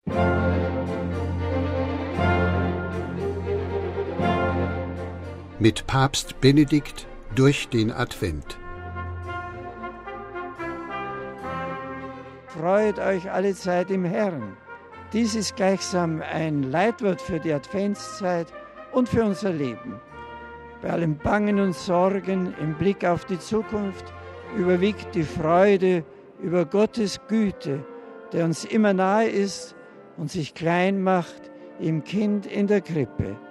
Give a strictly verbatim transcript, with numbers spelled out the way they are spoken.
Mit Papst Benedikt durch den Advent. Freut euch alle Zeit im Herrn. Dies ist gleichsam ein Leitwort für die Adventszeit und für unser Leben. Bei allem Bangen und Sorgen im Blick auf die Zukunft überwiegt die Freude über Gottes Güte, der uns immer nahe ist und sich klein macht im Kind in der Krippe.